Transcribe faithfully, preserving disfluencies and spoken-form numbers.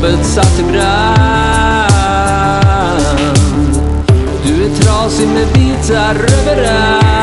jobbet satt i brand. Du är trasig med bitar överallt.